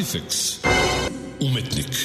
Artifex. Umetnik.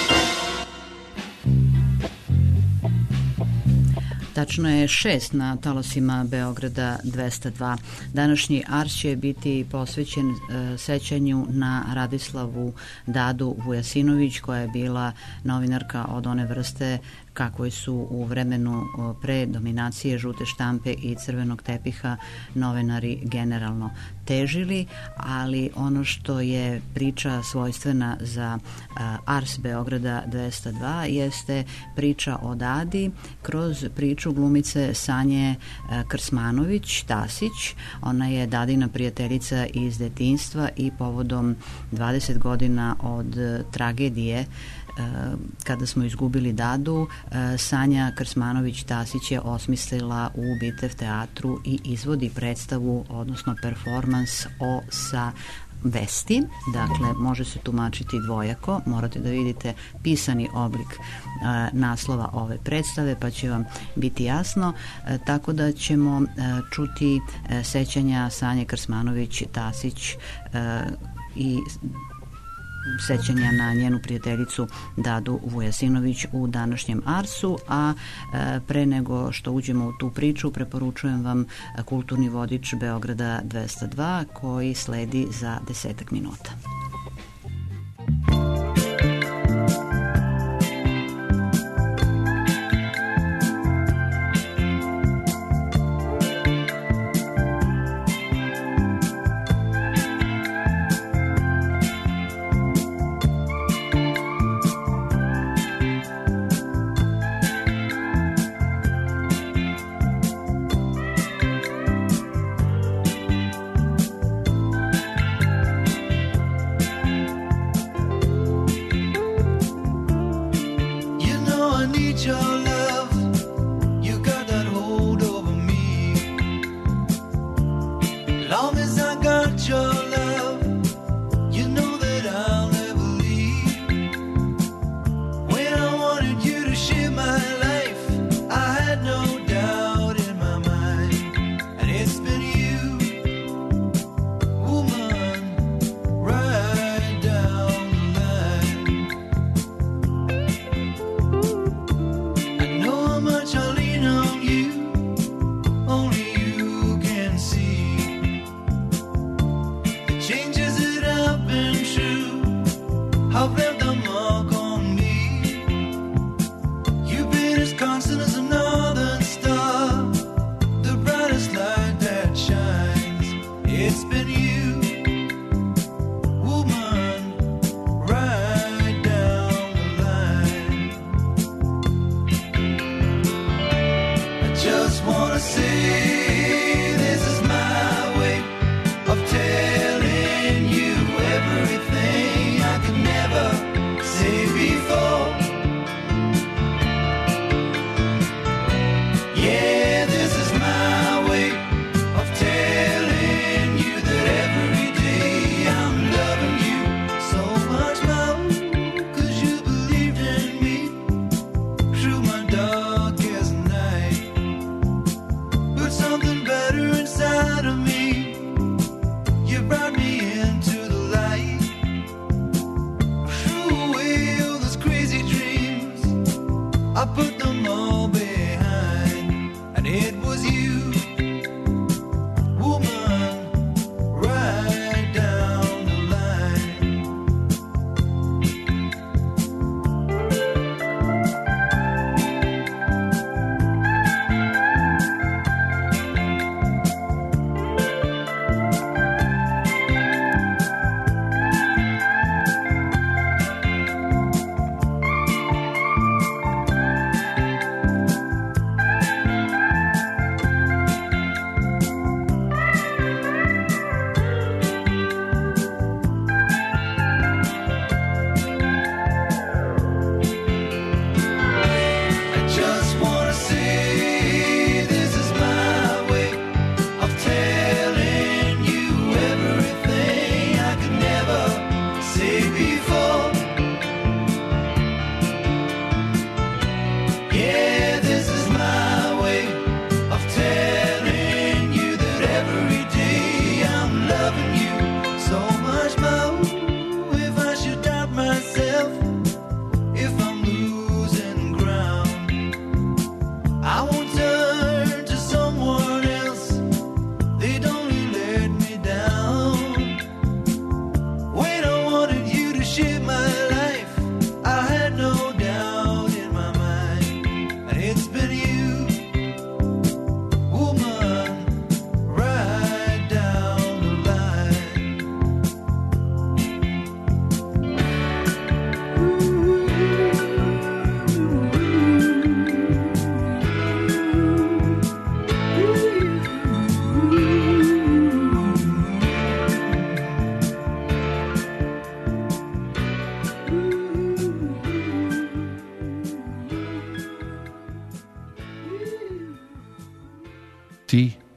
Tačno je 6 na talasima Beograda 202. Današnji Ars će biti posvećen sećanju na Radislavu Dadu Vujasinović, koja je bila novinarka od one vrste kakvoj su u vremenu pre dominacije žute štampe i crvenog tepiha novinari generalno težili, ali ono što je priča svojstvena za Ars Beograda 202 jeste priča o Dadi kroz priču glumice Sanje Krsmanović-Tasić. Ona je Dadina prijateljica iz detinjstva i povodom 20 godina od tragedije kada smo izgubili Dadu, Sanja Krsmanović-Tasić je osmislila u Bitev teatru i izvodi predstavu, odnosno performans o sa vesti. Dakle, može se tumačiti dvojako, morate da vidite pisani oblik naslova ove predstave pa će vam biti jasno, tako da ćemo čuti sećanja Sanje Krsmanović-Tasić i sećanja na njenu prijateljicu Dadu Vujasinović u današnjem Arsu, a pre nego što uđemo u tu priču preporučujem vam kulturni vodič Beograda 202 koji sledi za 10 minuta.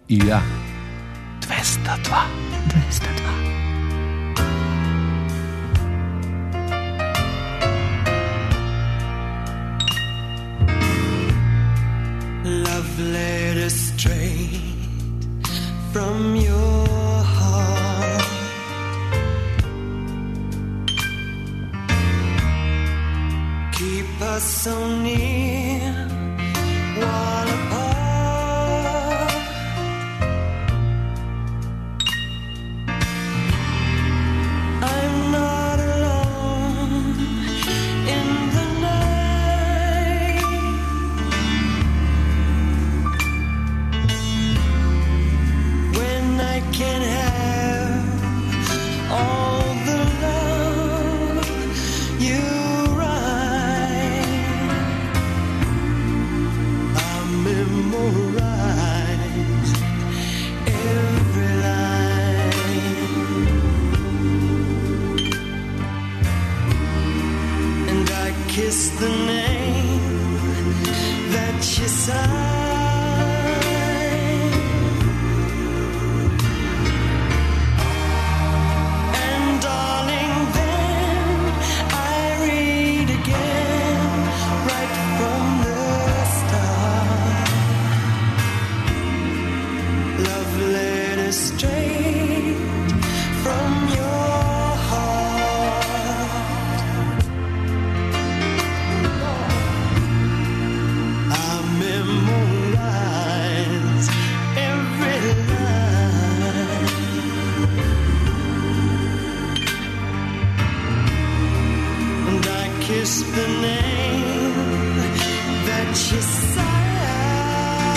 i ja. 202. Love letter straight from your heart. Keep us so near while apart. I'm not alone in the night. When I can have all the love you write, I memorize every line, and I kiss the name that you sign. Kiss the name that you sign,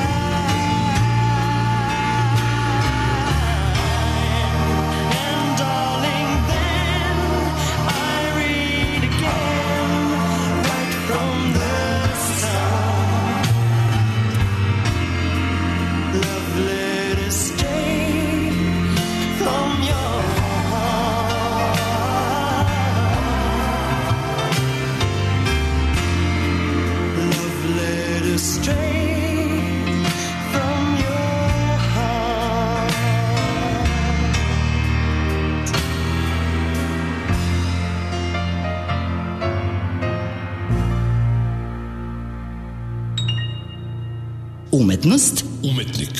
and darling, then I read again right from the start. Love letters straight from your straight from your heart. Umetnost, Umetnik.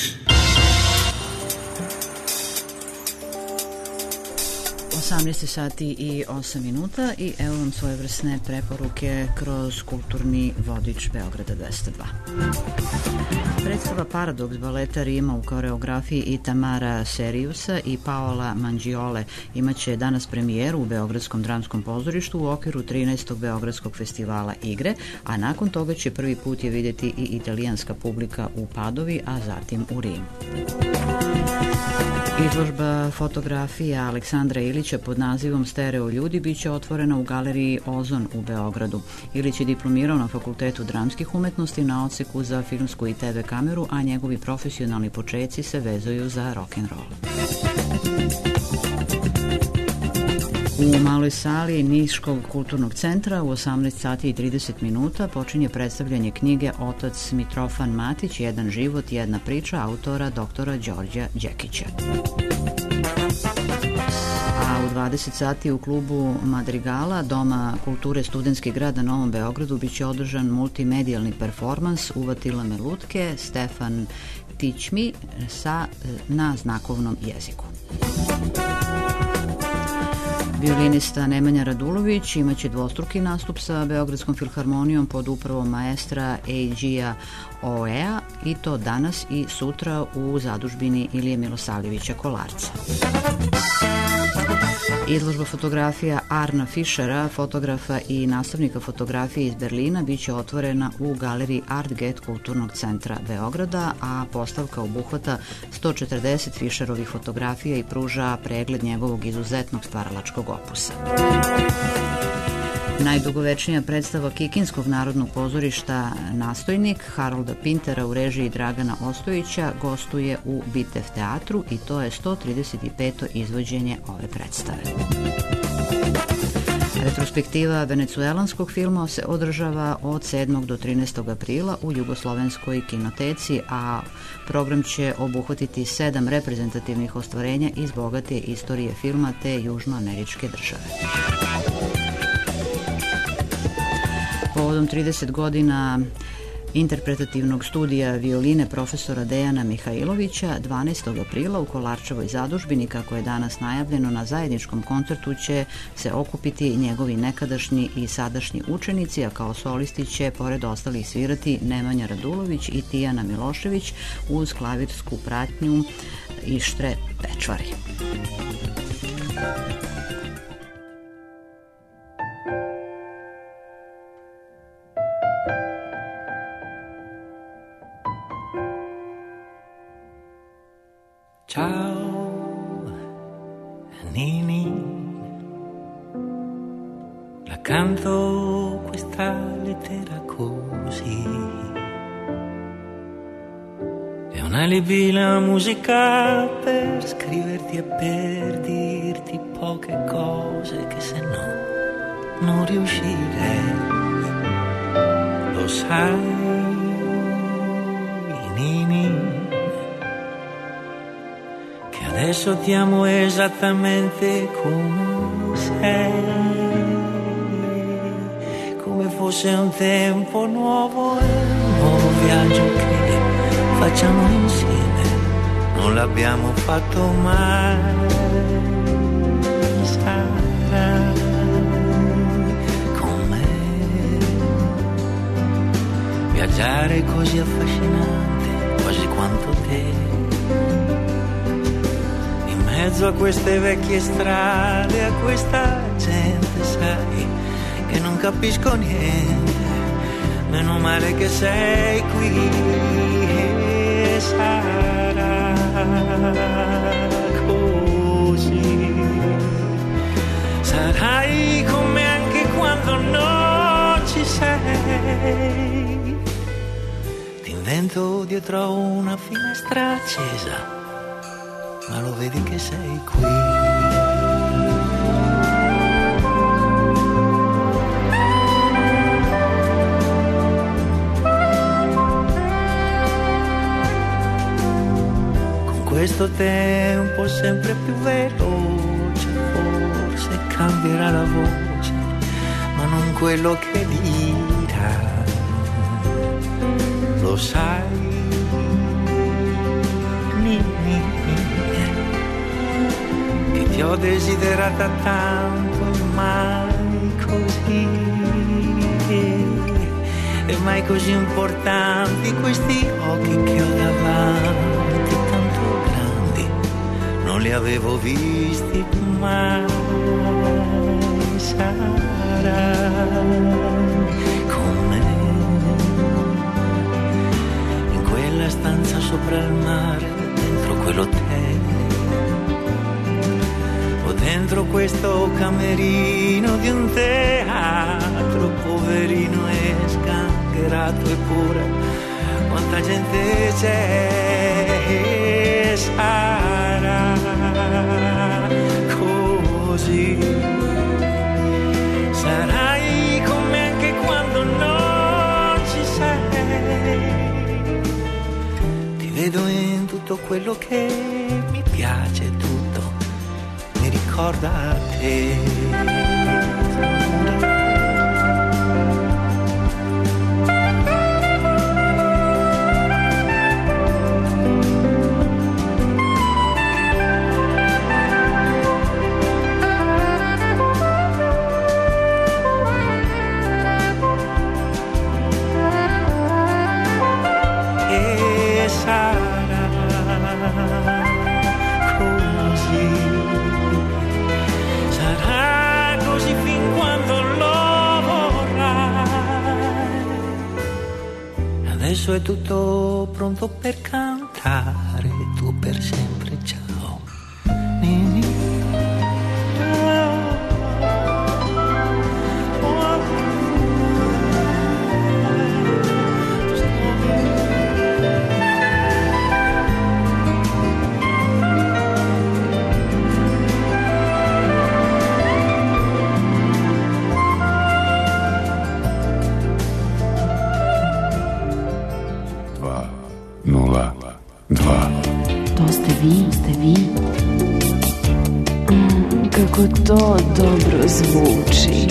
18 sati i 8 minuta i evo vam svojevrsne preporuke kroz kulturni vodič Beograda 202. Predstava Paradoks baleta Rima u koreografiji Itamara Seriusa i Paola Mangiole imaće danas premijeru u Beogradskom dramskom pozorištu u okviru 13. Beogradskog festivala igre, a nakon toga će prvi put je vidjeti i italijanska publika u Padovi, a zatim u Rimu. Izložba fotografija Aleksandra Ilića pod nazivom Stereo ljudi biće otvorena u galeriji Ozon u Beogradu. Ilić je diplomirao na Fakultetu dramskih umetnosti na odseku za filmsku i TV kameru, a njegovi profesionalni počeci se vezuju za rock'n'roll. U maloj sali Niškog kulturnog centra u 18 sati i 30 minuta počinje predstavljanje knjige Otac Mitrofan Matić, Jedan život, jedna priča autora doktora Đorđa Đekića. A u 20 sati u klubu Madrigala Doma kulture Studentski grad na Novom Beogradu biće održan multimedijalni performans Uvatila me lutke Stefan Tićmi na znakovnom jeziku. Violinista Nemanja Radulović imaće dvostruki nastup sa Beogradskom filharmonijom pod upravom maestra Eidžija Oea i to danas i sutra u zadužbini Ilije Milosavljevića Kolarca. Izložba fotografija Arna Fischera, fotografa i nastavnika fotografije iz Berlina, biće otvorena u galeriji Artget kulturnog centra Beograda, a postavka obuhvata 140 Fischerovih fotografija i pruža pregled njegovog izuzetnog stvaralačkog opusa. Najdugovečnija predstava Kikinskog narodnog pozorišta Nastojnik Harolda Pintera u režiji Dragana Ostojića gostuje u Bitev teatru i to je 135. izvođenje ove predstave. Retrospektiva venecuelanskog filma se održava od 7. do 13. aprila u Jugoslovenskoj kinoteci, a program će obuhvatiti 7 reprezentativnih ostvarenja iz bogate istorije filma te južnoameričke države. Povodom 30 godina interpretativnog studija violine profesora Dejana Mihajlovića 12. aprila u Kolarčevoj zadužbini, kako je danas najavljeno, na zajedničkom koncertu će se okupiti njegovi nekadašnji i sadašnji učenici, a kao solisti će pored ostalih svirati Nemanja Radulović i Tijana Milošević uz klavirsku pratnju Ištre Pečvari. Ciao Nini, la canto questa lettera così. È un alibi la musica per scriverti e per dirti poche cose che se no non riuscirei. Lo sai, Nini, adesso ti amo esattamente come sei, come fosse un tempo nuovo e un nuovo viaggio che facciamo insieme, non l'abbiamo fatto mai. Sarai con me, viaggiare così affascinante, quasi quanto te. In mezzo a queste vecchie strade, a questa gente, sai, che non capisco niente, meno male che sei qui e sarà così. Sarai con me anche quando non ci sei. Ti invento dietro una finestra accesa, ma lo vedi che sei qui. Con questo tempo sempre più veloce, forse cambierà la voce, ma non quello che dirà. Lo sai, ti ho desiderata tanto, mai così, e mai così importanti questi occhi che ho davanti, tanto grandi, non li avevo visti mai. Sarai con me in quella stanza sopra il mare, dentro quell'hotel, dentro questo camerino di un teatro, poverino e sgangherato, eppure quanta gente c'è. Sarà così, sarai con me anche quando non ci sei. Ti vedo in tutto quello che mi piace, tutto mi ricorda a te. E sarà così. Sarà così fin quando lo vorrai. Adesso è tutto pronto per cantare, tu per sempre, ciao. Nini. ste vi. Kako to dobro zvuči.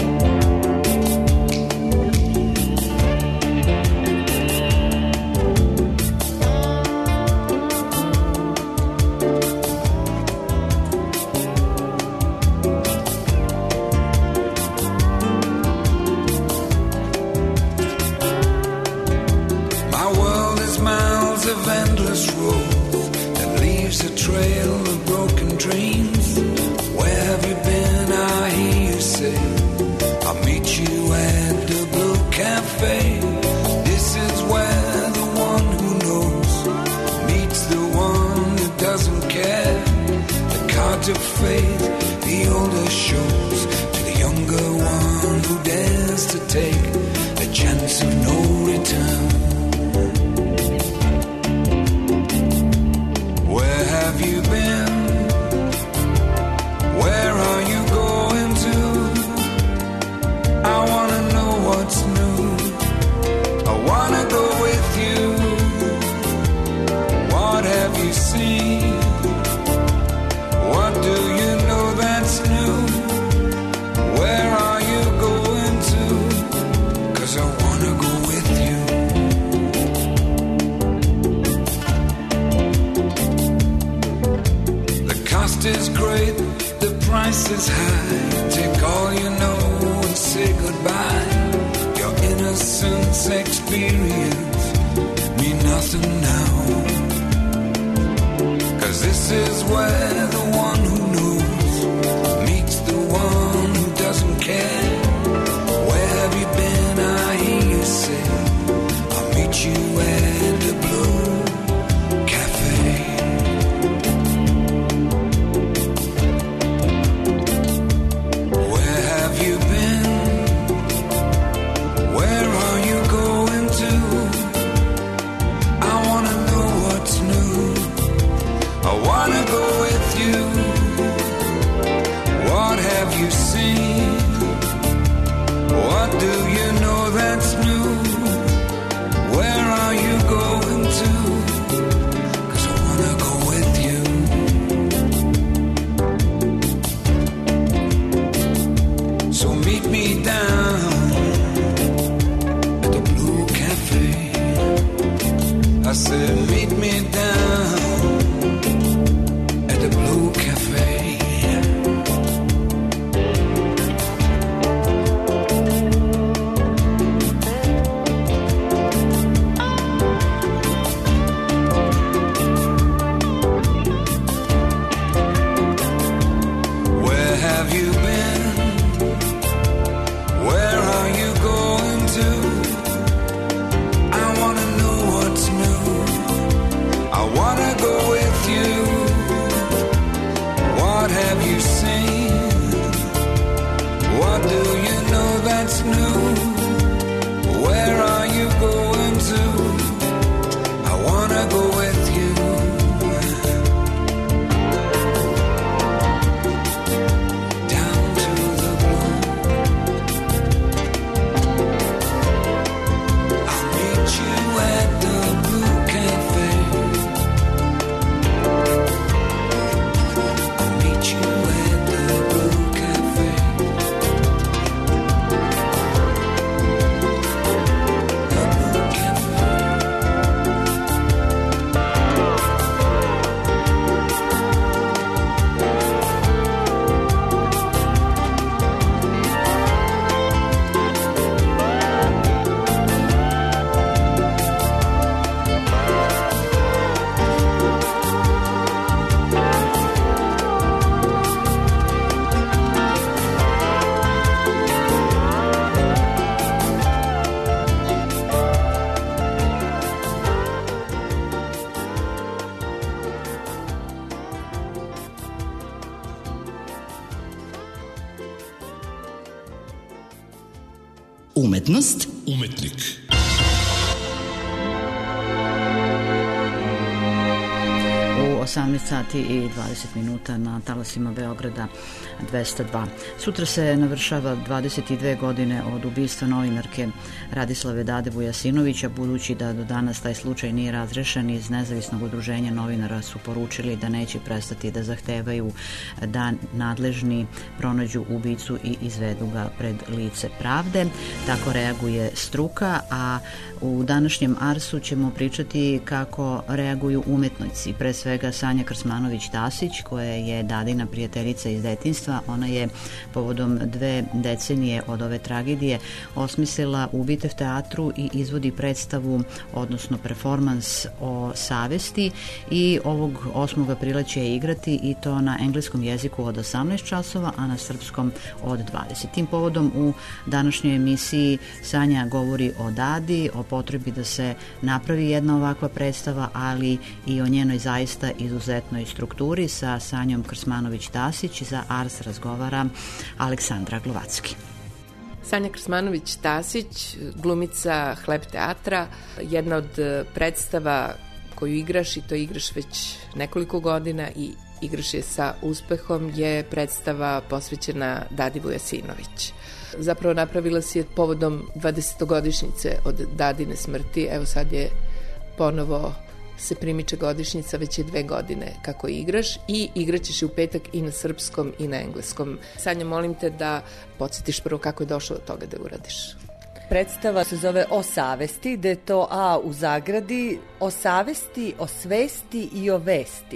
Umetnost, umetnik. U 18 sati i 20 minuta na talasima Beograda 202. Sutra se navršava 22 godine od ubistva novinarke Radislave Dade Vujasinovića. Budući da do danas taj slučaj nije razrešen, iz Nezavisnog udruženja novinara su poručili da neće prestati da zahtevaju da nadležni pronađu ubicu i izvedu ga pred lice pravde. Tako reaguje struka, a u današnjem Arsu ćemo pričati kako reaguju umetnici. Pre svega Sanja Krsmanović-Tasić, koja je Dadina prijateljica iz detinjstva. Ona je povodom 2 decenije od ove tragedije osmislila u Bitev teatru i izvodi predstavu, odnosno performans o savesti, i ovog 8. aprila će je igrati, i to na engleskom jeziku od 18 časova, a na srpskom od 20. Tim povodom u današnjoj emisiji Sanja govori o Dadi, o potrebi da se napravi jedna ovakva predstava, ali i o njenoj zaista izuzetnoj strukturi. Sa Sanjom Krsmanović-Tasić za Ars razgovara Aleksandra Glovacki. Sanja Krsmanović-Tasić, glumica Hleb teatra, jedna od predstava koju igraš, i to igraš već nekoliko godina i igraš je sa uspehom, je predstava posvećena Dadi Vujasinović. Zapravo napravila si je povodom 20-godišnjice od Dadine smrti. Evo sad je ponovo se primiče godišnjica, već je 2 godine kako igraš, i igraćeš je u petak i na srpskom i na engleskom. Sanja, molim te da podsjetiš prvo kako je došlo do toga da uradiš. Predstava se zove O savesti, da je to A u zagradi, o savesti, o svesti i o vesti.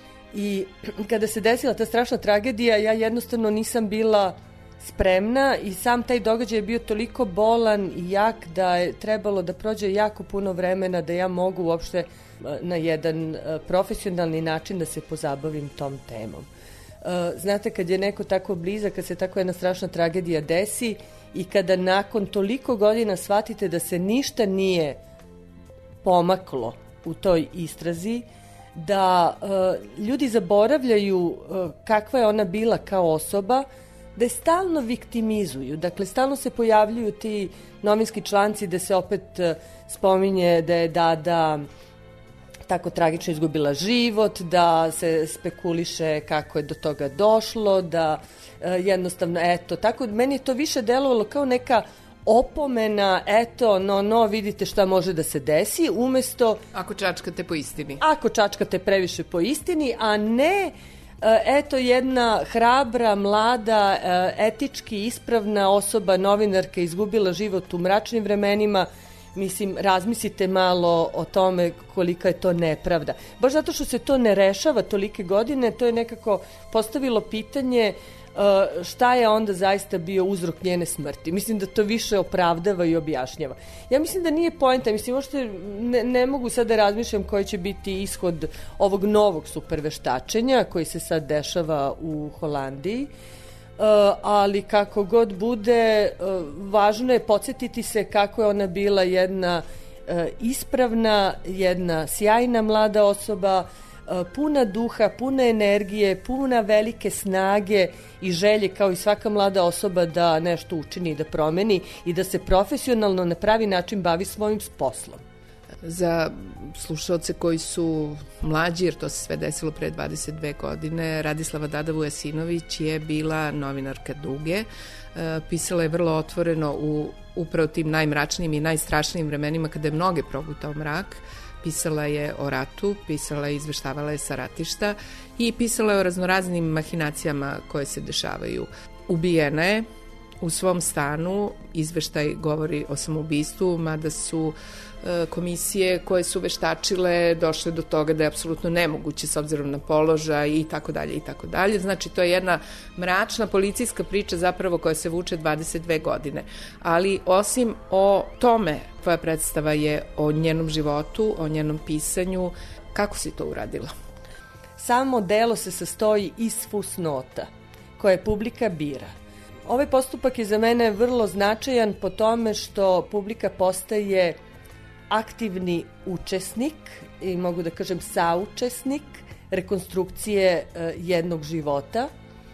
I kada se desila ta strašna tragedija, ja jednostavno nisam bila spremna, i sam taj događaj je bio toliko bolan i jak da je trebalo da prođe jako puno vremena da ja mogu uopšte na jedan profesionalni način da se pozabavim tom temom. Znate, kad je neko tako blizak, kad se tako jedna strašna tragedija desi i kada nakon toliko godina shvatite da se ništa nije pomaklo u toj istrazi, da ljudi zaboravljaju kakva je ona bila kao osoba, da je stalno viktimizuju. Dakle, stalno se pojavljuju ti novinski članci da se opet spominje da je Dada tako tragično izgubila život, da se spekuliše kako je do toga došlo, da jednostavno, eto, tako, meni je to više delovalo kao neka opomena, eto, vidite šta može da se desi, umesto... Ako čačkate po istini. Ako čačkate previše po istini, a ne... Eto, jedna hrabra, mlada, etički ispravna osoba, novinarka, izgubila život u mračnim vremenima. Mislim, razmislite malo o tome kolika je to nepravda. Baš zato što se to ne rešava tolike godine, to je nekako postavilo pitanje šta je onda zaista bio uzrok njene smrti. Mislim da to više opravdava i objašnjava. Ja mislim da nije poenta, mislim, uopšte ne mogu sad da razmišljam koji će biti ishod ovog novog superveštačenja koji se sad dešava u Holandiji, ali kako god bude, važno je podsjetiti se kako je ona bila jedna ispravna, jedna sjajna mlada osoba, puna duha, puna energije, puna velike snage i želje kao i svaka mlada osoba da nešto učini i da promeni i da se profesionalno na pravi način bavi svojim poslom. Za slušalce koji su mlađi, jer to se sve desilo pre 22 godine, Radislava Dada Vujasinović je bila novinarka Duge. Pisala je vrlo otvoreno u upravo tim najmračnijim i najstrašnijim vremenima kada je mnoge progutao mrak. Pisala je o ratu, pisala je, izveštavala je sa ratišta i pisala je o raznoraznim mahinacijama koje se dešavaju. Ubijena je u svom stanu, izveštaj govori o samoubistvu, mada su komisije koje su veštačile došle do toga da je apsolutno nemoguće s obzirom na položaj i tako dalje i tako dalje. Znači, to je jedna mračna policijska priča zapravo koja se vuče 22 godine. Ali osim o tome, tvoja predstava je o njenom životu, o njenom pisanju. Kako si to uradila? Samo delo se sastoji iz fusnota koje publika bira. Ovaj postupak je za mene vrlo značajan po tome što publika postaje aktivni učesnik i mogu da kažem saučesnik rekonstrukcije jednog života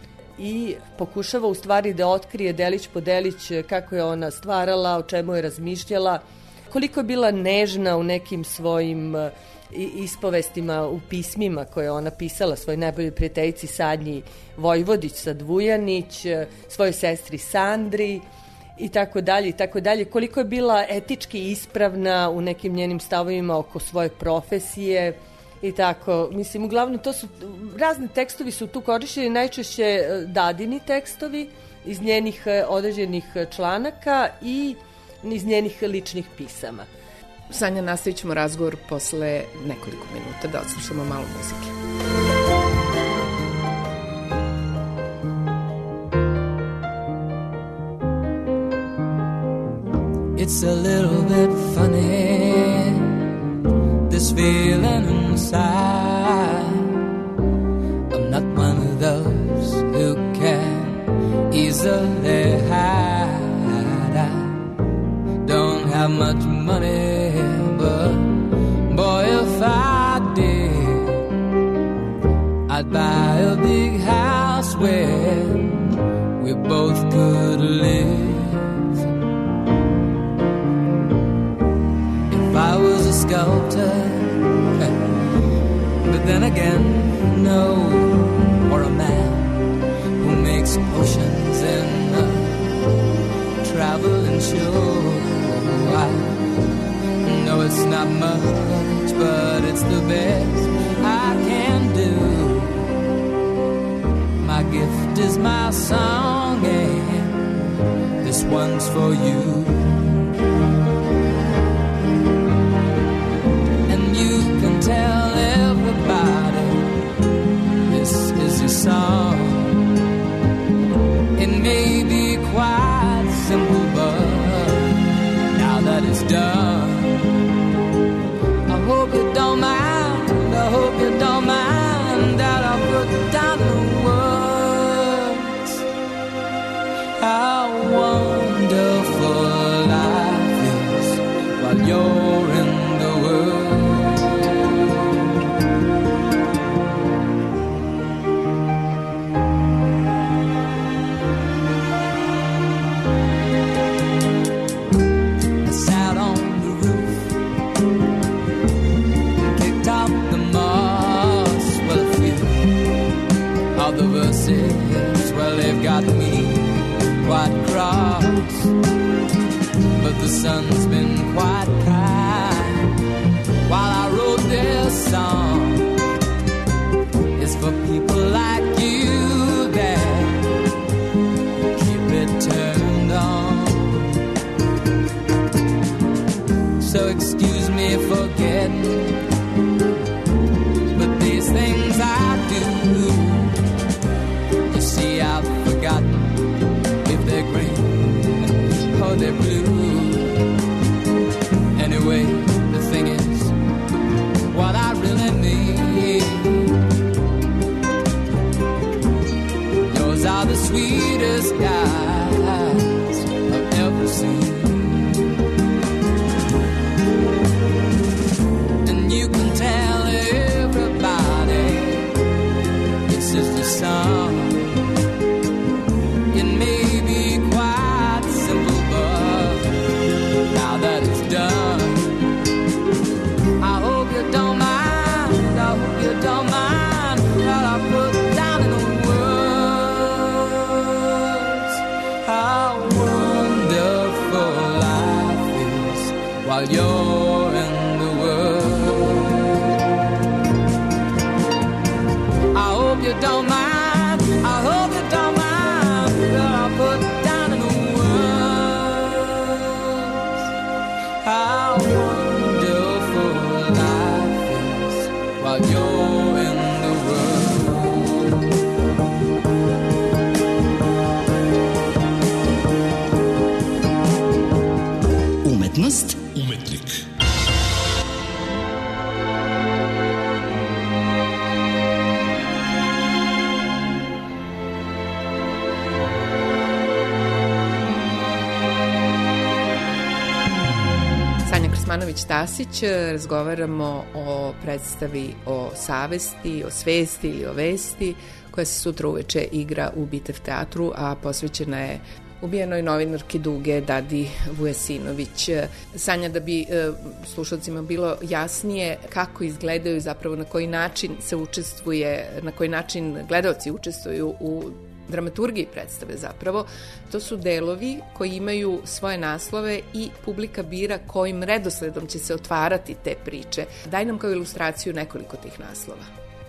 i pokušava u stvari da otkrije delić po delić kako je ona stvarala, o čemu je razmišljala, koliko je bila nežna u nekim svojim ispovestima u pismima koje je ona pisala svoj najboljoj prijateljici Sanji Vojvodić Sadvujanić, svojoj sestri Sandri i tako dalje i tako dalje, koliko je bila etički ispravna u nekim njenim stavovima oko svoje profesije i tako. Mislim, uglavnom to su razni tekstovi su tu korišćeni, najčešće dadini tekstovi iz njenih određenih članaka i iz njenih ličnih pisama. Sanja, nastavit ćemo razgovor posle nekoliko minuta da odslušamo malo muzike. It's a little bit funny, this feeling inside. I'm not one of those who can easily hide. I don't have much money, but boy, if I did, I'd buy a big house where we both could live. If I was a sculptor, but then again, no, or a man who makes potions in a traveling show. I know it's not much, but it's the best I can do. My gift is my song, and this one's for you. Tell everybody this is your song. It may be quite simple, but now that it's done, I hope you don't mind, I hope you don't mind that I put down the words. How wonderful life is while you're in the world. The verses, well, they've got me quite cross, but the sun's been quite kind while I wrote this song. It's for people like you that keep it turned on. So excuse me for getting, but these things I do, see, I've forgotten if they're green or they're blue. Anyway, the thing is, what I really need, yours are the sweetest eyes I've ever seen. And you can tell everybody it's just a song. While you're in the world, I hope you don't mind, I hope you don't mind that I put down in the words how wonderful life is while you're in the world. Umetnost, umetnik. Sanja Krsmanović-Tasić, razgovaramo o predstavi o savesti, o svesti ili o vesti koja se sutra uveče igra u Bitev teatru, a posvećena je ubijenoj novinarki Duge Dadi Vujesinović. Sanja, da bi slušalcima bilo jasnije kako izgledaju, zapravo na koji način se učestvuje, na koji način gledaoci učestvuju u dramaturgiji predstave zapravo, to su delovi koji imaju svoje naslove i publika bira kojim redosledom će se otvarati te priče. Daj nam kao ilustraciju nekoliko tih naslova.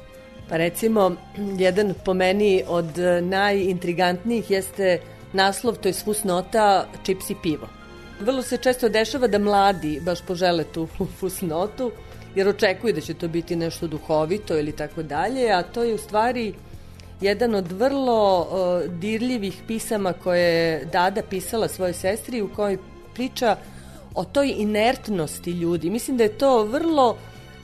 Pa recimo, jedan po meni od najintrigantnijih jeste naslov, to je fusnota Čips i pivo. Vrlo se često dešava da mladi baš požele tu fusnotu, jer očekuju da će to biti nešto duhovito ili tako dalje, a to je u stvari jedan od vrlo dirljivih pisama koje je Dada pisala svojoj sestri, u kojoj priča o toj inertnosti ljudi. Mislim da je to vrlo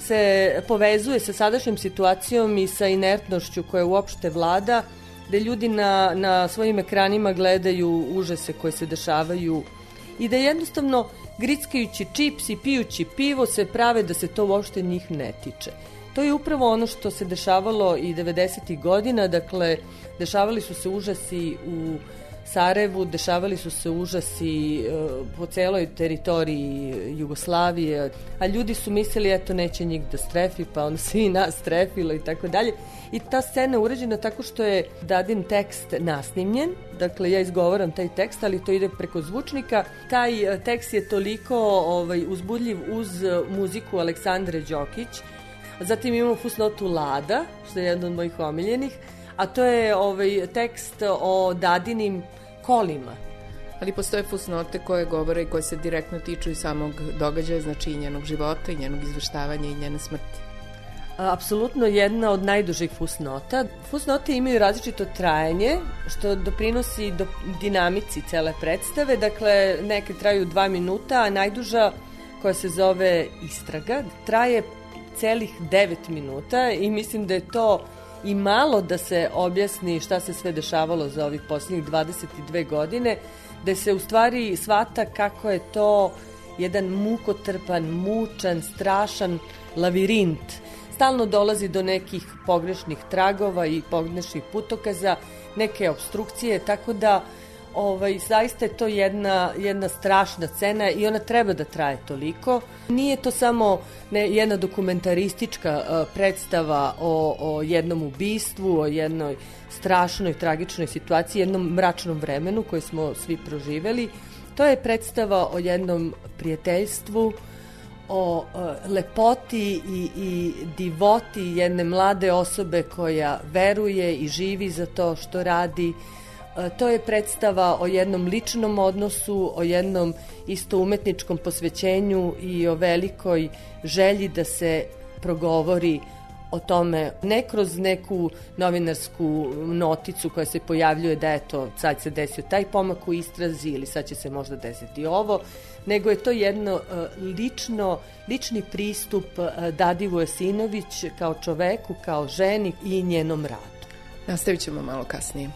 se povezuje sa sadašnjom situacijom i sa inertnošću koja uopšte vlada, da ljudi na svojim ekranima gledaju užase koje se dešavaju i da jednostavno grickajući čips i pijući pivo se prave da se to uopšte njih ne tiče. To je upravo ono što se dešavalo i 90. godina, dakle, dešavali su se užasi u Sarajevu, dešavali su se užasi po celoj teritoriji Jugoslavije, a ljudi su mislili, eto, neće njih da strefi, pa onda se i nas strefilo i tako dalje. I ta scena je urađena tako što je Dadin tekst nasnimljen, dakle, ja izgovaram taj tekst, ali to ide preko zvučnika. Taj tekst je toliko uzbudljiv uz muziku Aleksandre Đokić. Zatim imamo fusnotu Lada, što je jedna od mojih omiljenih, a to je tekst o Dadinim kolima. Ali postoje fusnote koje govore i koje se direktno tiču i samog događaja, znači i njenog života i njenog izveštavanja i njene smrti. Apsolutno jedna od najdužih fusnota. Fusnote imaju različito trajanje, što doprinosi do dinamici cele predstave. Dakle, neke traju 2 minuta, a najduža, koja se zove Istraga, traje celih 9 minuta i mislim da je to i malo da se objasni šta se sve dešavalo za ovih posljednjih 22 godine, da se u stvari shvata kako je to jedan mukotrpan, mučan, strašan lavirint. Stalno dolazi do nekih pogrešnih tragova i pogrešnih putokaza, neke obstrukcije, tako da zaista je to jedna strašna scena i ona treba da traje toliko. Nije to samo jedna dokumentaristička predstava o jednom ubistvu, o jednoj strašnoj, tragičnoj situaciji, jednom mračnom vremenu koje smo svi proživeli. To je predstava o jednom prijateljstvu, o lepoti i divoti jedne mlade osobe koja veruje i živi za to što radi. To je predstava o jednom ličnom odnosu, o jednom isto umetničkom posvećenju i o velikoj želji da se progovori o tome, ne kroz neku novinarsku noticu koja se pojavljuje da eto, sad se desio taj pomak u istrazi ili sad će se možda desiti ovo, nego je to jedno lični pristup Dadi Vujesinović kao čoveku, kao ženi i njenom radu. Nastavit ćemo malo kasnije.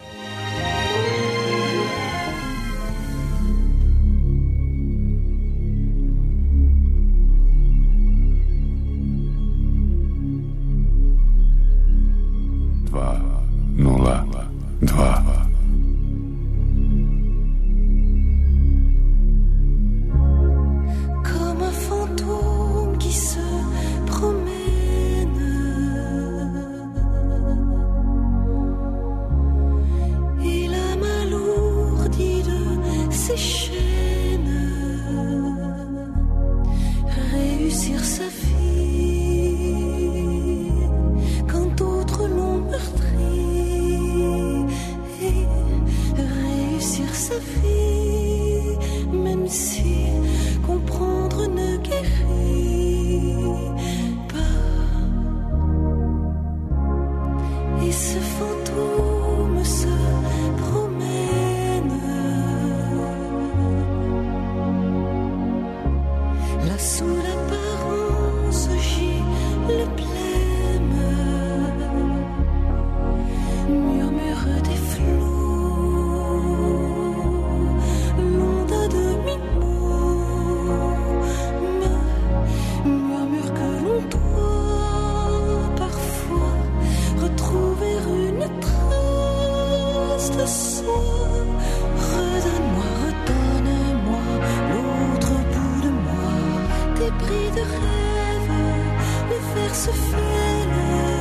Comme un fantôme qui se promène, il a mal alourdi de ses chaînes, réussir sa vie quand d'autres l'ont meurtri, et réussir sa vie même si comprendre ne guérit pas. Et ce fantôme se promène là sous l'apparence gît le blême, murmure des flots, l'onde à demi-mot me murmure que l'on doit parfois retrouver une trace de soi. de rêve, le fer se fêle.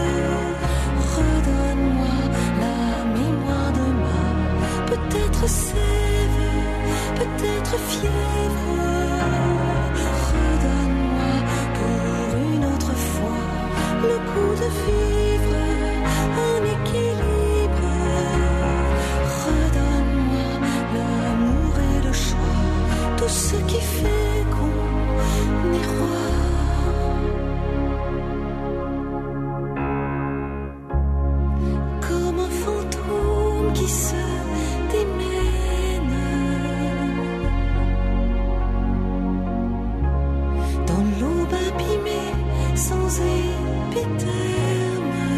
Redonne-moi la mémoire de moi, peut-être sève, peut-être fièvre. Redonne-moi pour une autre fois le goût de vivre en équilibre. Redonne-moi l'amour et le choix, tout ce qui fait qu'on est roi. Comme un fantôme qui se démène dans l'aube abîmée sans épitherme,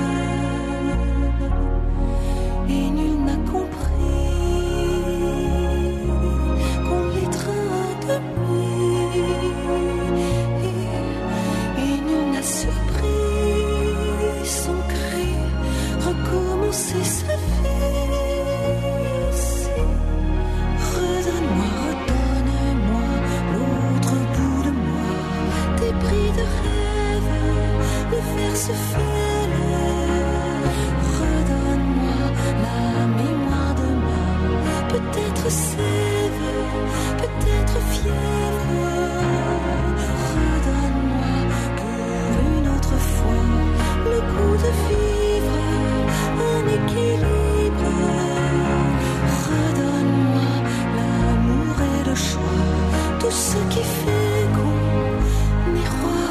et nul n'a compris qu'on l'étreint de nuit, et nul n'a surpris son cri recommencer sa vie ici. Redonne-moi, redonne-moi l'autre bout de moi, débris de rêve, le fer se fêle. Redonne-moi la mémoire de moi, peut-être sève, peut-être fièvre. Redonne-moi pour une autre fois le goût de vivre en équilibre. Redonne-moi l'amour et le choix, tout ce qui fait qu'on est roi.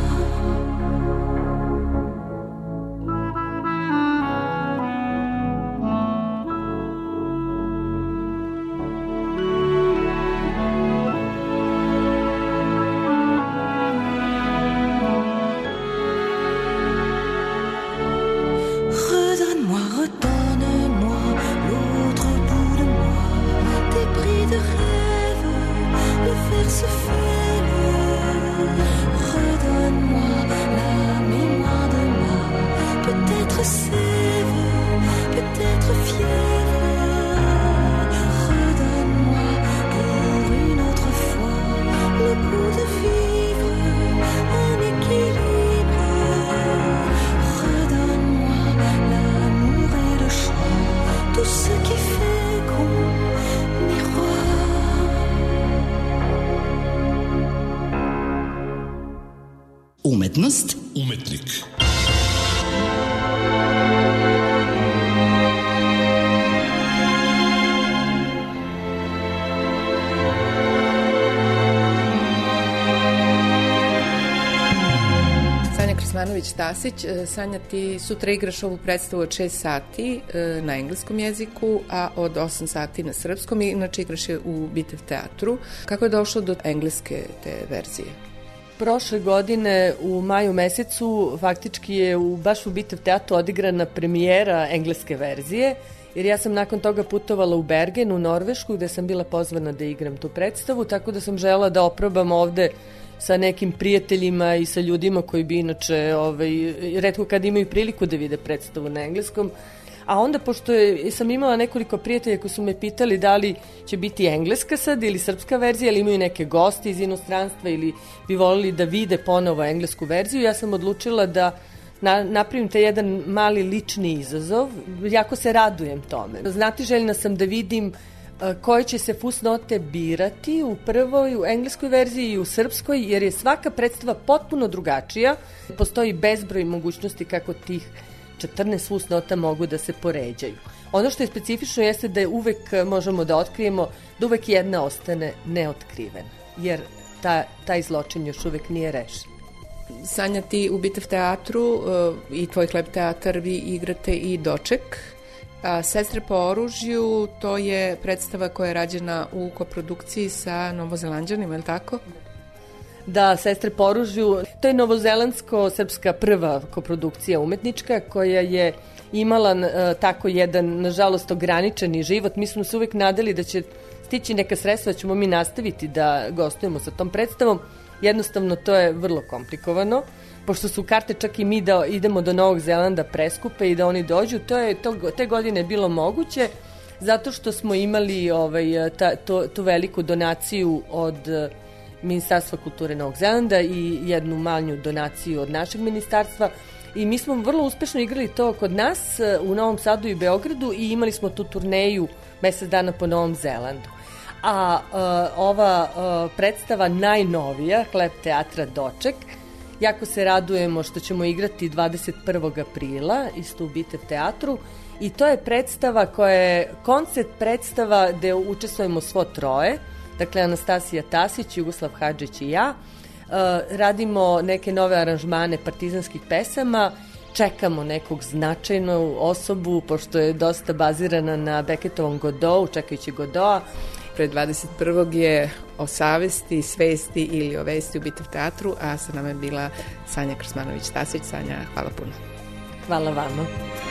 Redonne-moi, redonne-moi l'autre bout de moi, débris de rêve, le fer se fêle. Redonne-moi la mémoire de moi, peut-être sève, peut-être fièvre. Redonne-moi pour une autre fois le goût de vivre en équilibre. Redonne-moi l'amour et le choix, tout ce qui fait qu'on est roi. Umetnost, umetnik. Sanja Krsmanović-Tasić, Sanja, ti sutra igraš ovu predstavu od 6 sati na engleskom jeziku, a od 8 sati na srpskom, inače igraš je u Bitev teatru. Kako je došlo do engleske te verzije? Prošle godine u maju mesecu faktički je baš u Bitev teatru odigrana premijera engleske verzije, jer ja sam nakon toga putovala u Bergen, u Norvešku, gde sam bila pozvana da igram tu predstavu, tako da sam žela da oprobam ovde sa nekim prijateljima i sa ljudima koji bi inače retko kad imaju priliku da vide predstavu na engleskom. A onda, pošto sam imala nekoliko prijatelja koji su me pitali da li će biti engleska sad ili srpska verzija, ili imaju neke goste iz inostranstva ili bi volili da vide ponovo englesku verziju, ja sam odlučila da napravim te jedan mali lični izazov. Jako se radujem tome. Znatiželjna sam da vidim koje će se fusnote birati u prvoj, u engleskoj verziji i u srpskoj, jer je svaka predstava potpuno drugačija. Postoji bezbroj mogućnosti kako tih 14 fusnota mogu da se poređaju. Ono što je specifično jeste da je uvek možemo da otkrijemo, da uvek jedna ostane neotkrivena, jer taj zločin još uvek nije rešen. Sanja, ti u Bitev teatru i tvoj Hleb teatar vi igrate i Doček. A Sestre po oružju, to je predstava koja je rađena u koprodukciji sa Novozelanđanima, je li tako? Da, Sestre po oružju, to je novozelandsko-srpska prva koprodukcija umetnička koja je imala tako jedan, nažalost, ograničeni život. Mi smo se uvek nadali da će stići neka sredstva, da ćemo mi nastaviti da gostujemo sa tom predstavom. Jednostavno, to je vrlo komplikovano, pošto su karte čak i mi da idemo do Novog Zelanda preskupe i da oni dođu. Te godine je bilo moguće, zato što smo imali tu veliku donaciju od Ministarstva kulture Novog Zelanda i jednu manju donaciju od našeg ministarstva. I mi smo vrlo uspešno igrali to kod nas u Novom Sadu i Beogradu i imali smo tu turneju mesec dana po Novom Zelandu. A ova predstava najnovija, Hleb teatra Doček, jako se radujemo što ćemo igrati 21. aprila isto u Bitev teatru i to je predstava koja je koncept predstava gde učestvujemo svo troje, dakle Anastasija Tasić, Jugoslav Hadžić i ja. Radimo neke nove aranžmane partizanskih pesama, čekamo nekog značajnu osobu, pošto je dosta bazirana na Beketovom Godovu, čekajući Godoa. Pred 21. je o savesti, svesti ili o vesti u Bitev teatru, a sa nama je bila Sanja Krsmanović-Tasić. Sanja, hvala puno. Hvala vama.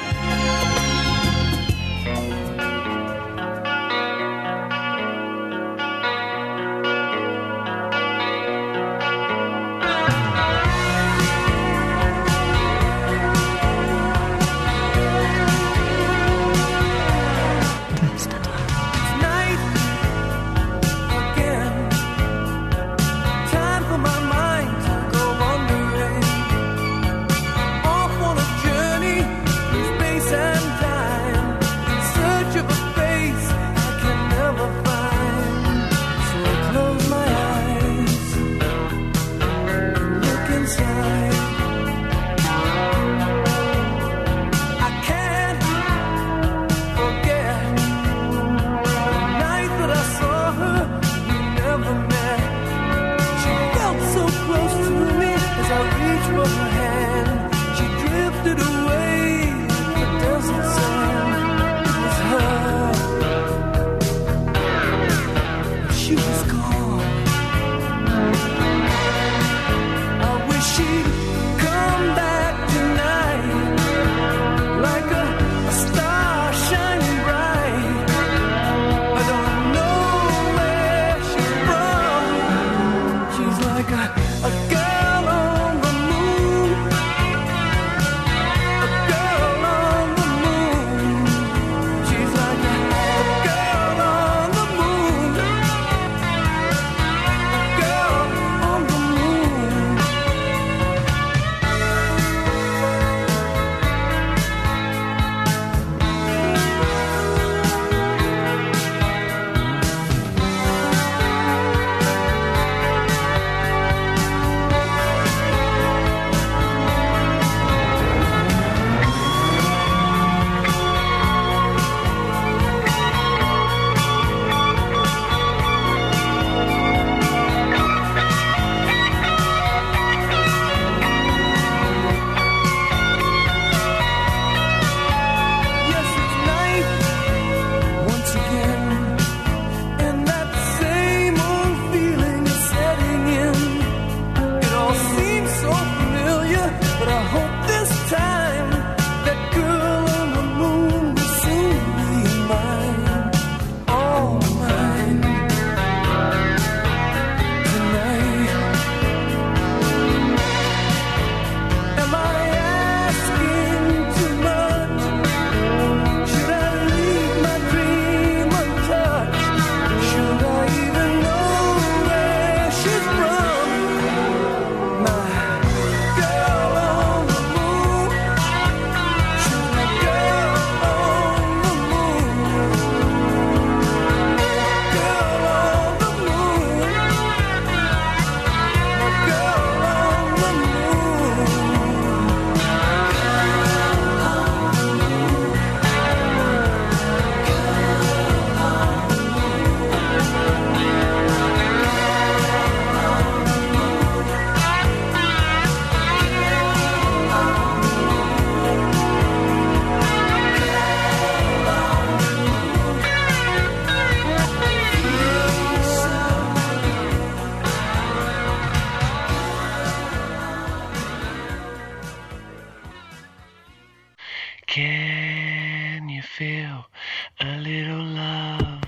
Can you feel a little love?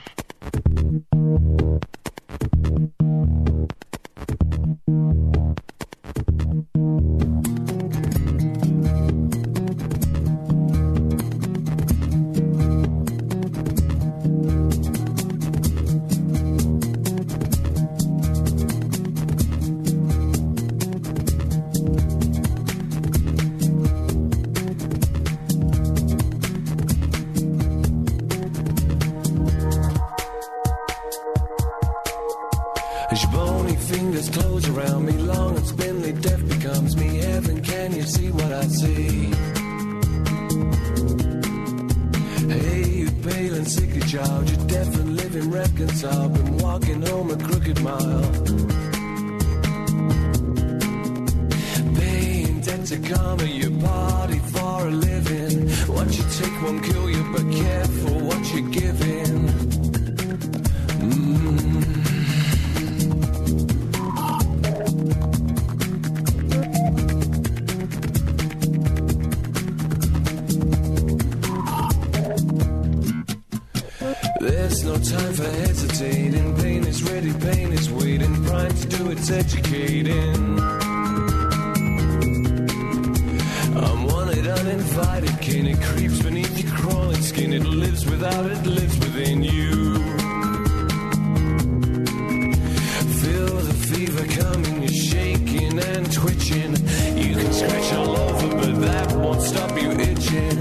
fingers close around me, long and spindly, death becomes me. Heaven, can you see what I see? Hey, you pale and sickly child, you're deaf and living reconciled, been walking home a crooked mile. Paying debt to karma, your party for a living. What you take won't kill you, but careful what you're giving. There's no time for hesitating. Pain is ready, pain is waiting. Prime to do its educating. I'm wanted, uninvited kin. It creeps beneath your crawling skin. It lives without, it lives within you. Feel the fever coming, you're shaking and twitching. You can scratch all over, but that won't stop you itching.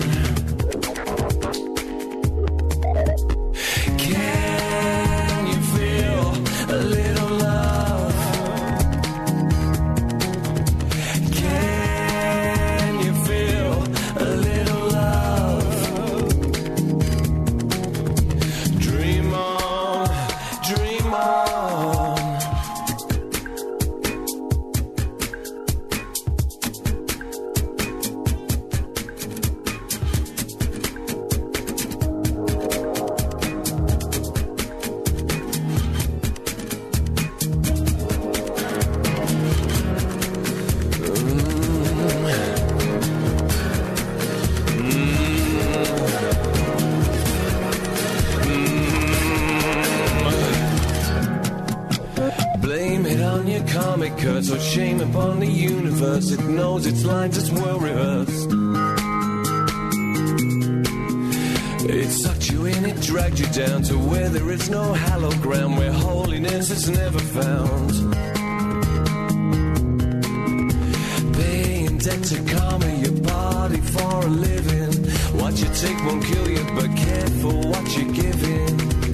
So shame upon the universe. It knows its lines, it's well rehearsed. It sucked you in, it dragged you down to where there is no hallowed ground, where holiness is never found. Paying debt to karma, your body for a living. What you take won't kill you, but careful what you're giving.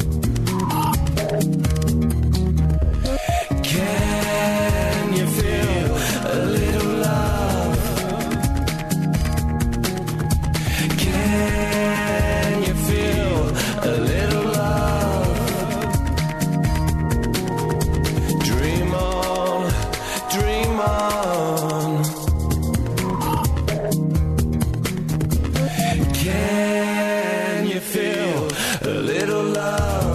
Can you feel a little love? Can you feel a little love? Dream on, dream on. Can you feel a little love?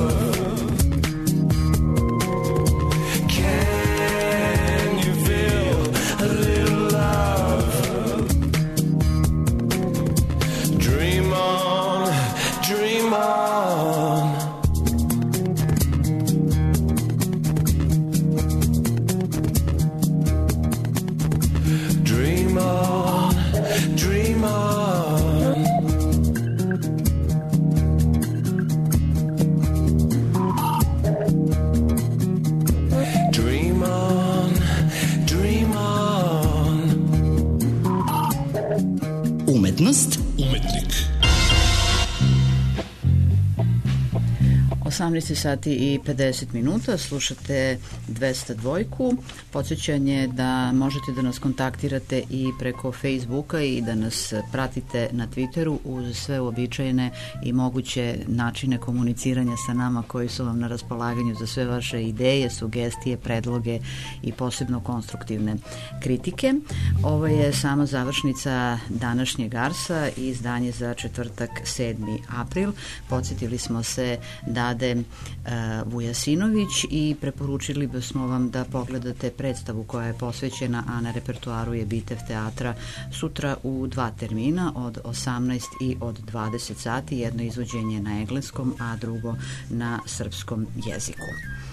Umetnost, umetnik. 18 sati i 50 minuta, slušate 202. Podsjećanje da možete da nas kontaktirate i preko Facebooka i da nas pratite na Twitteru uz sve uobičajene i moguće načine komuniciranja sa nama koji su vam na raspolaganju za sve vaše ideje, sugestije, predloge i posebno konstruktivne kritike. Ovo je samo završnica današnjeg Arsa i izdanje za četvrtak 7. april. Podsjetili smo se Dade Vujasinović i preporučili bismo vam da pogledate predstavu koja je posvećena, a na repertoaru je Bitev teatra, sutra u 2 termina od 18 i od 20 sati, jedno izvođenje na engleskom, a drugo na srpskom jeziku.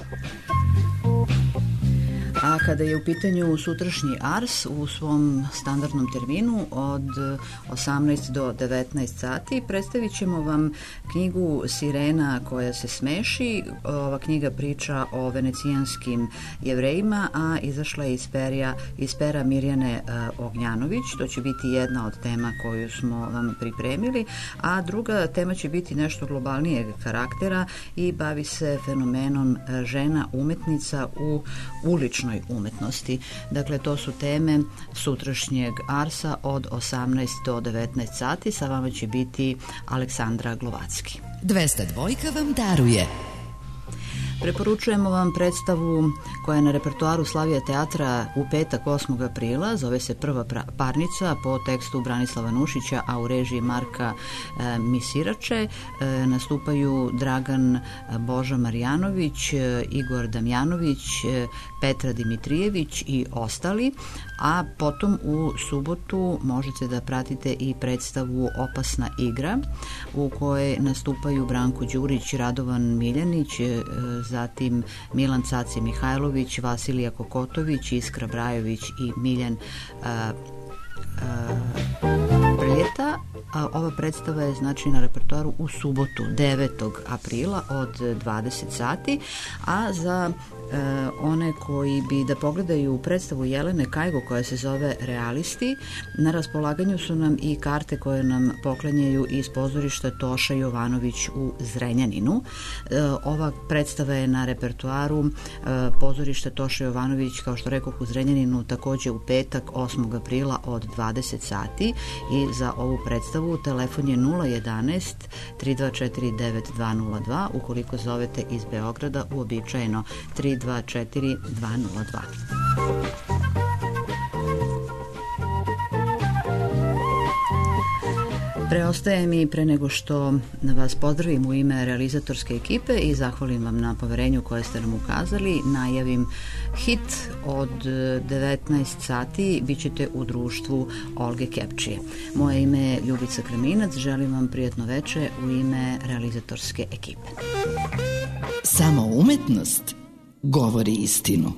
A kada je u pitanju sutrašnji Ars u svom standardnom terminu od 18 do 19 sati predstavit ćemo vam knjigu Sirena koja se smeši. Ova knjiga priča o venecijanskim Jevrejima, a izašla je iz pera Mirjane Ognjanović. To će biti jedna od tema koju smo vam pripremili, a druga tema će biti nešto globalnijeg karaktera i bavi se fenomenom žena umetnica u uličnom klasičnoj umetnosti. Dakle, to su teme sutrašnjeg Arsa od 18 do 19 sati. Sa vama će biti Aleksandra Glovacki. 202 vam daruje. Preporučujemo vam predstavu koja je na repertoaru Slavija teatra u petak 8. aprila. Zove se Prva parnica po tekstu Branislava Nušića, a u režiji Marka Misirače. Nastupaju Dragan Boža Marjanović, Igor Damjanović, Petra Dimitrijević i ostali. A potom u subotu možete da pratite i predstavu Opasna igra u kojoj nastupaju Branko Đurić, Radovan Miljanić, zatim Milan Caci Mihajlović, Vasilija Kokotović, Iskra Brajović i Miljan Prljeta. Ova predstava je znači na repertoaru u subotu 9. aprila od 20 sati, a za one koji bi da pogledaju predstavu Jelene Kajgo koja se zove Realisti, na raspolaganju su nam i karte koje nam poklanjaju iz pozorišta Toša Jovanović u Zrenjaninu. Ova predstava je na repertoaru pozorišta Toša Jovanović, kao što rekoh, u Zrenjaninu takođe u petak 8. aprila od 20 sati i za ovu predstavu telefon je 011 324 9202 ukoliko zovete iz Beograda uobičajeno 324 202. Preostaje mi, pre nego što vas pozdravim u ime realizatorske ekipe i zahvalim vam na poverenju koje ste nam ukazali, najavim hit od 19 sati, bit ćete u društvu Olge Kepčije. Moje ime je Ljubica Kreminac, želim vam prijatno veče u ime realizatorske ekipe. Samo umetnost govori istinu.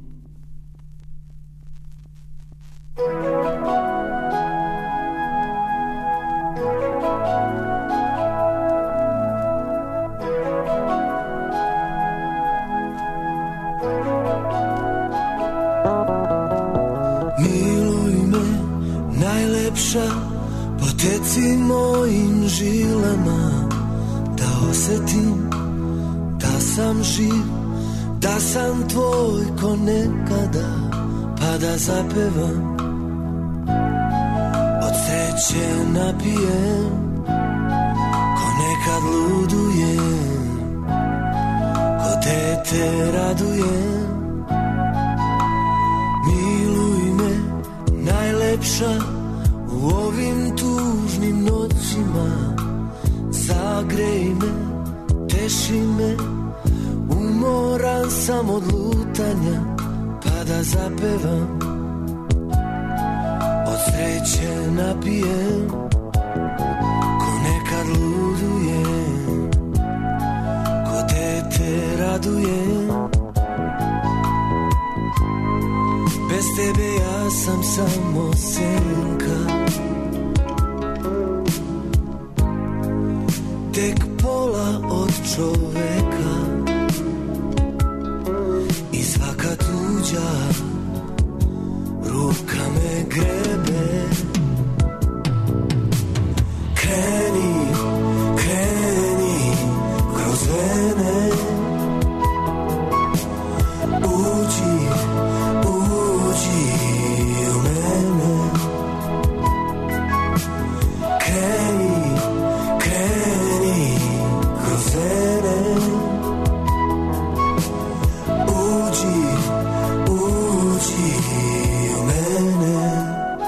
Miluj me, najlepša, poteci mojim žilama, da osetim da sam živ, da sam tvoj ko nekada, pa da zapevam, od sreće napijem, ko nekad ludujem, ko dete radujem. Miluj me, najlepša, u ovim tužnim noćima, zagrej me, teši me, umoran sam od lutanja, pa da zapevam, od sreće napijem, ko nekad ludujem, ko dete radujem. Bez tebe ja sam samo senka, tek pola od čoveka, i svaka tuđa ruka me grebe. Kreni, kreni kroz vene, uđi, uđi u mene. Kreni, kreni kroz vene, uđi, uđi u mene.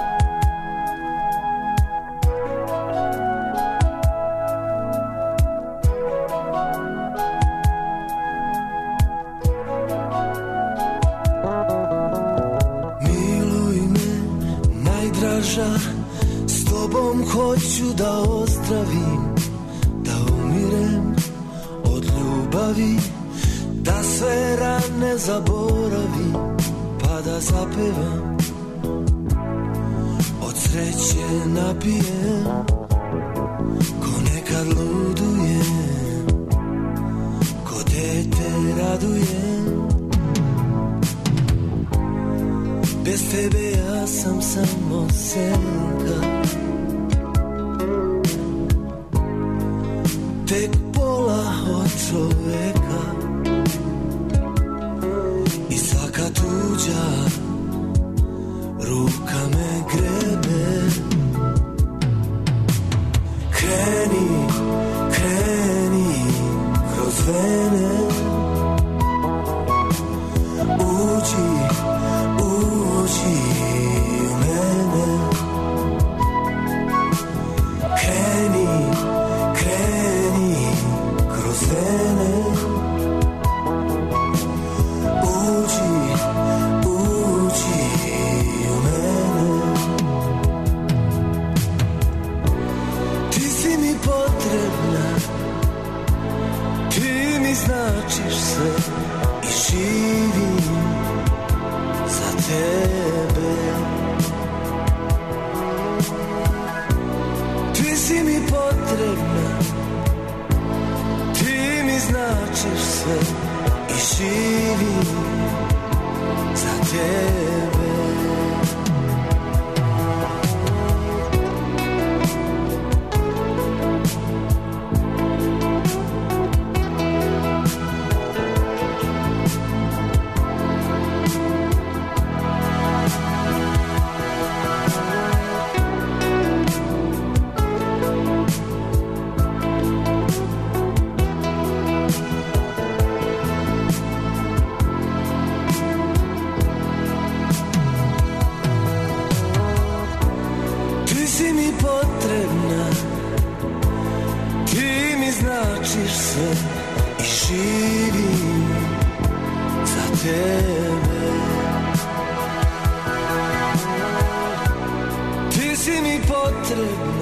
Miluj me, najdraža, s tobom hoću da ozdravim, da umirem od ljubavi, da sve rane zaboravim, pa da zapevam, od sreće napijem, ko nekad ludujem, ko dete radujem. Bez tebe ja sam samo senka, tek pola od čoveka, i svaka tuđa osjeća, ruka me grebe. Kreni, kreni kroz vene, uđi, uđi u mene. Kreni, kreni kroz vene, uđi, uđi u mene. Ti si mi potrebna, ti mi značiš sve i živim za tebe. Ti si mi potrebna, ti mi značiš sve i živim za tebe. Ti si mi potrebna, ti mi značiš sve i živim za tebe. Ti si mi potrebna,